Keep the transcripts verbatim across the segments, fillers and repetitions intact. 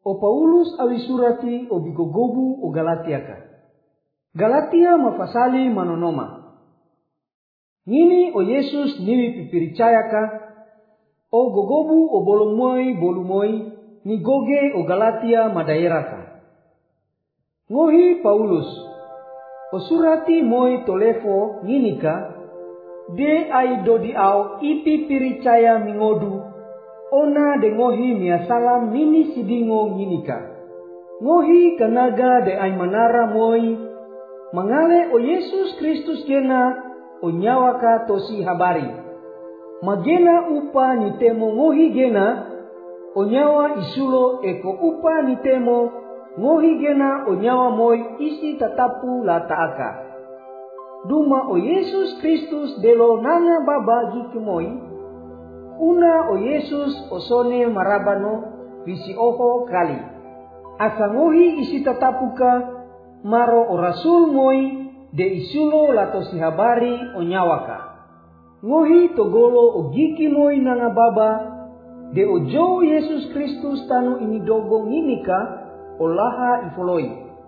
O Paulus awi surati o bigogobu o Galatia ka. Galatia mafasali manonoma. Ngini o Yesus niwi pipiricaya ka. O gogobu o bolomoi bolumoi ni goge o Galatia madaera ka. Ngohi Paulus o surati moi tolefo ngini ka. De ai dodi au ipi piricaya mingodu. Ona de ngohi miasalam nini sidingo nginika. Ngohi kanaga de ai manara moi. Mangale o Yesus Kristus gena o nyawaka tosi habari. Magena upa nitemo ngohi gena. O nyawa isulo eko upa nitemo. Ngohi gena o nyawa moi isi tatapu lataaka. Duma o Yesus Kristus delo nanga baba gikimoi. Una o Yesus osone marabano visi oho kali. Asa ngohi isi tatapuka maro o rasul moi de isulo lato si habari o nyawaka. Ngohi togolo o giki moi nanga baba de o jo Yesus Kristus tanu ini dogo nginika o laha ifoloi.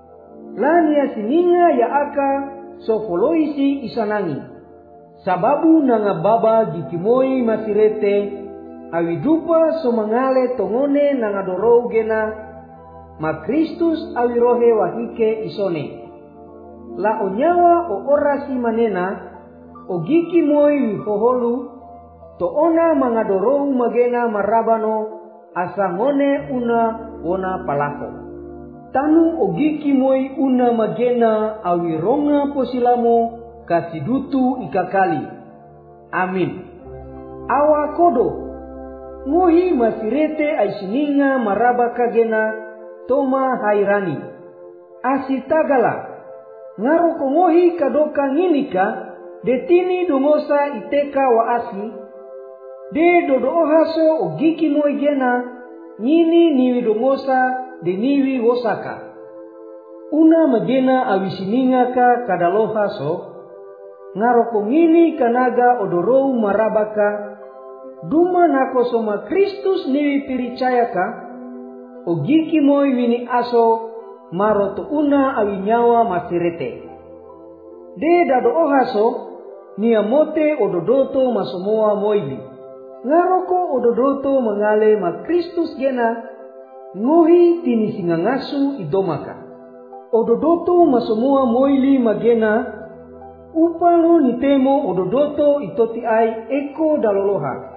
Lania sininga ya aka so foloi si isanangi. Sababu nanga baba gikimoi masirete awidupa so mangale tongone nanga dorou gena ma Kristus awirohe wahike isone. La onyawa o orasi manena o gikimoi hoholu to ona manga dorou magena marabano asa ngone una wona palako. Tanu o gikimoi una magena awironga posilamo kasidutu ikakali. Amin. Awa kodo. Ngohi masirete aisininga maraba kagena toma hairani. Asitagala. Ngaro kongohi kadoka nginika detini dongosa iteka wa asi. De dodoohaso o giki moi gena ngini niwi dongosa de niwi wosaka. Una magena awisininga ka kadalohaso. Ngaroko ngini kanaga odorou marabaka. Duma nako soma Kristus niwi piricayaka. O giki moi wini aso maroto una awinyawa masirete. De dado ohaso niamote ododoto masomoa moili. Ngaroko ododoto mangale ma Kristus gena ngohi tini singangasu idomaka. Ododoto masomoa moili magena upalo nitemo ododoto itoti ai eko daloloha.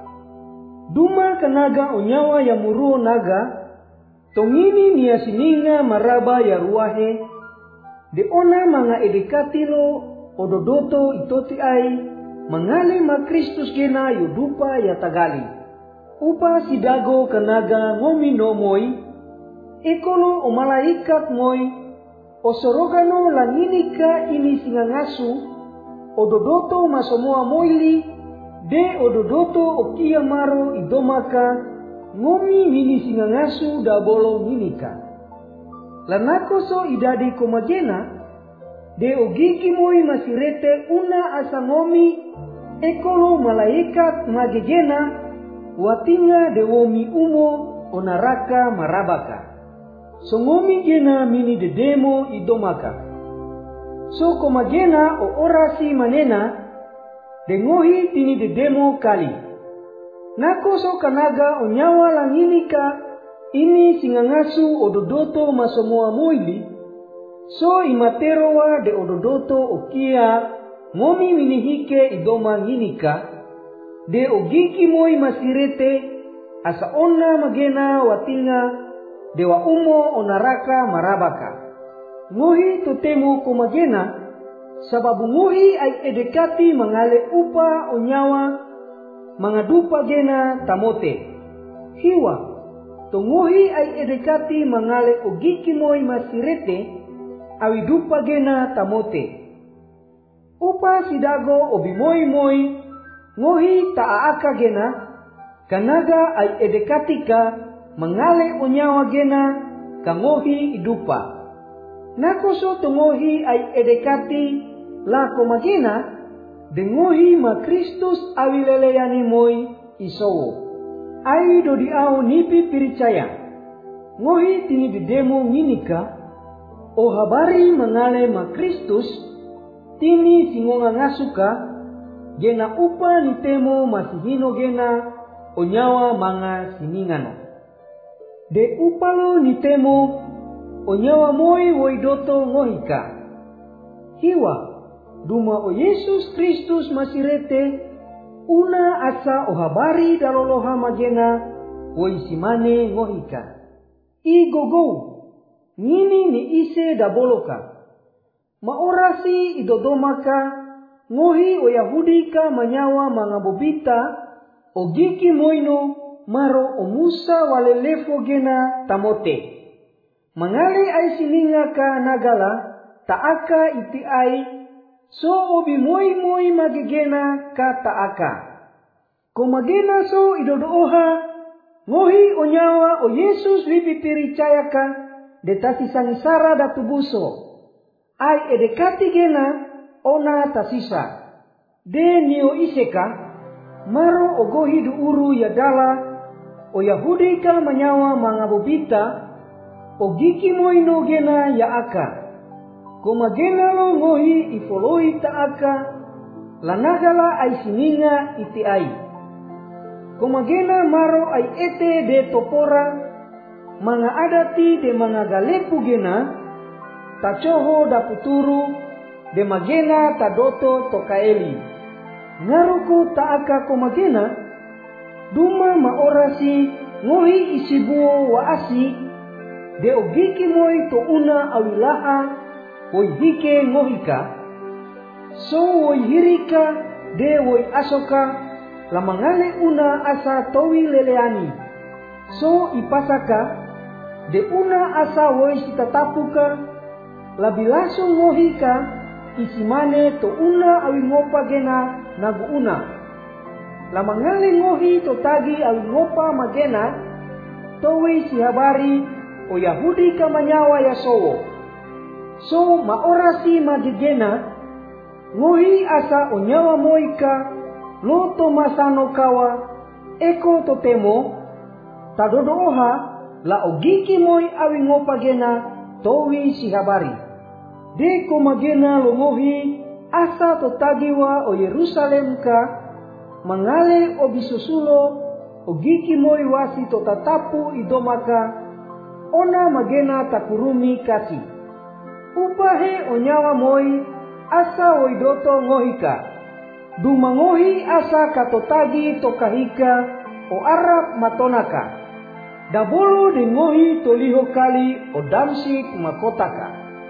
Duma kanaga onyawa ya muruo naga tongini niasininga maraba ya ruahe de ona manga edekatilo ododoto itoti ai mangale ma Kristus gena yudupa ya tagali. Upa sidago kanaga ngomi no moi ekolo o malaikat moi osorogano langinika ini singangasu ododoto masomoa moili de ododoto okia maro idomaka ngomi mini singangasu dabolo nginika. Lanakoso idadi komagena de ogiki moi masirete una asa ngomi ekolo malaikat magegena watinga de womi umo onaraka marabaka. So ngomi gena mini de demo idomaka. So komagena o orasi manena de ngohi tini de demo kali. Nako so kanaga onyawa langinika ini singangasu ododoto masomoa moili. So imaterowa de ododoto okia ngomi minihike idoma nginika. De ogiki moi masirete asa ona magena watinga dewa umo onaraka marabaka. Ngohi totemo komagena sababu ngohi ai edekati mangale upa onyawa mangadupa gena tamote. Hiwa to ngohi ai edekati mangale ogiki moi masirete awidupa gena tamote. Upa sidago obimoi moi ngohi taaka gena kanaga ai edekatika mangale onyawa gena kangohi idupa. Nakoso tongohi ai edekati la komagena dengohi ma Kristus awileleyani moi isowo. Ai dodi au nipi piricaya. ngohi tini bidemo nginika o habari mangale ma Kristus tini singonga ngasuka gena upa nitemo masihino gena o nyawa manga siningano. De upalo nitemo o nyawa moi woidoto ngohika. Hiwa duma o Yesus Kristus masirete una asa o habari daloloha magena woisimane ngohika. I gogo ngini ni ise daboloka. Maorasi idodomaka ngohi o Yahudi ka manyawa mangabobita o giki moino maro o Musa walelefo gena tamote. Mangale ay sininga ka nagala taaka iti ay so obi moi moi magigena ka taaka. Komagena so idodooha ngohi o nyawa o Yesus wipipiricayaka detasi sangisara datubuso. Ay edekati gena ona tasisa. De nio iseka maro ogohi duuru yadala o Yahudi ka manyawa mangabobita o giki moino gena yaaka. Komagena lo ngohi ifoloi taaka lanagala ay sininga iti ay. Komagena maro ay ete de topora mga adati de mga galepu gena tacoho daputuru de magena tadoto tokaeli. Ngaruku taaka komagena duma maorasi ngohi isibuo waasi de ogiki moi to una awilaha woi hike ngohika so woi hirika de woi asoka lamangale una asa towi leleani so ipasaka de una asa woi sitatapuka labilaso ngohika isimane to una awingopa gena nagu una lamangale ngohi to tagi awingopa magena towi si habari o Yahudi ka manyawa ya sowo. So maorasi magigena ngohi asa o nyawa moika loto masano kawa eko totemo tadodooha la ogiki moi awingopa gena towi si habari. De komagena lo ngohi asa totagiwa o Yerusalem ka mangale o bisusulo o giki moi wasi totatapu idomaka ona magena takurumi kasi. Upahe o nyawa moi asa oidoto ngohika. Duma ngohi asa katotagi tokahika o Arab matonaka. Dabolo de ngohi toliho kali o Damsik makotaka.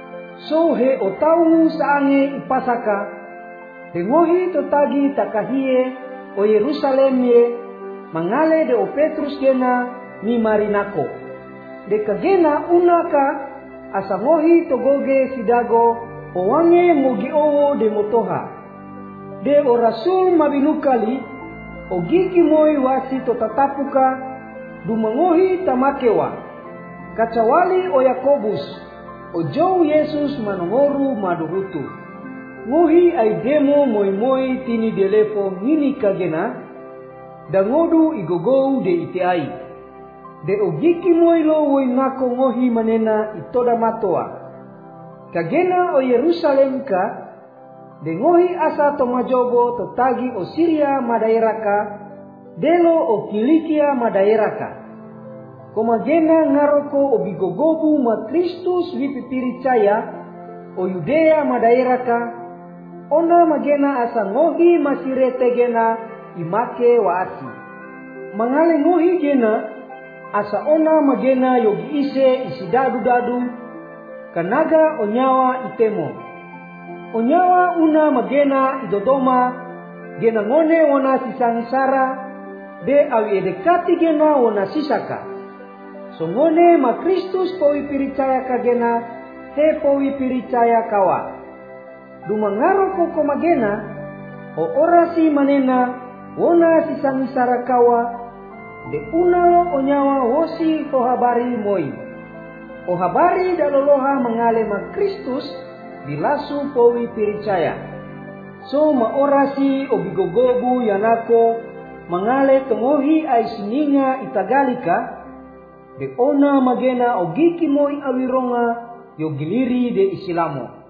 So he o taungu saange ipasaka. De ngohi totagi takahie o Yerusalem ye mangale de o Petrus gena ni marinako. De kagena unaka asa ngohi togoge sidago o wange mogi owo de motoha. De o rasul mabinukali o giki moi wasi totatapuka dumangohi tamakewa. Kacawali o Yakobus o jou Yesus manongoru maduhutu. Ngohi ay demo moi moi tini delepo ngini kagena dangodu igogou de iti ai. De ogiki moilo woi ngako ngohi manena itoda matoa. Kagena o Yerusalem ka de ngohi asa tomajobo totagi o Syria madaeraka delo o Kilikia madaeraka. Komagena ngaroko o bigogobu ma Kristus wipipiricaya o Yudea madaeraka ona magena asa ngohi masirete gena imake waasi. Mangale ngohi gena asa ona magena yogi ise isidadu-dadu kanaga onyawa itemo. Onyawa una magena idodoma gena ngone wana sisangisara de awi edekati gena wana sisaka. So ngone ma Kristus powi piricaya kagena he powi piricaya kawa. Dumangaro ko komagena o orasi manena wana sisangisara kawa de unalo onyawa wosi o habari moi. O habari daloloha mangale ma Kristus dilasu powi piricaya. So maorasi o bigogobu yanako mangale tongohi ay sininga itagalika De ona magena o giki moi awironga yo giliri de isilamo.